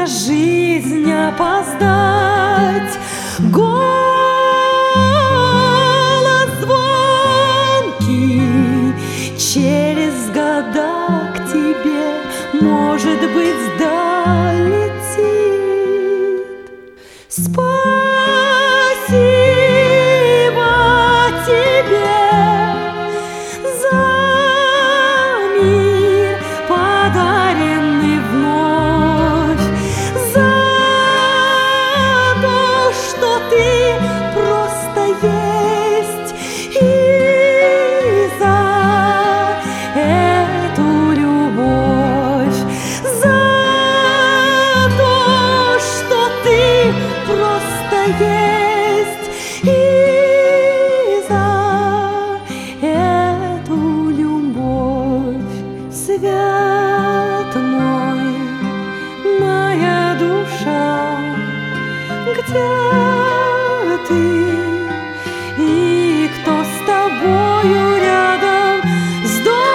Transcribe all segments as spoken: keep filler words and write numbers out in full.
на жизнь опоздать. Голос звонкий через года к тебе, может быть, долетит. Спасибо тебе за мир, подаренный вновь, за то, что ты просто есть, и за эту любовь, за то, что ты просто есть, и за эту любовь. Свят мой, моя душа, где ты и кто с тобою рядом? С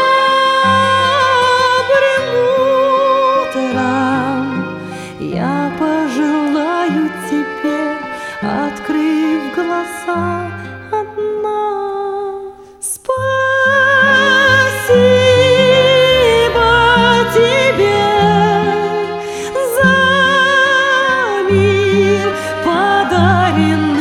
добрым утром я пожелаю тебе, открыв глаза, одна. Спасибо тебе за мир, подаренный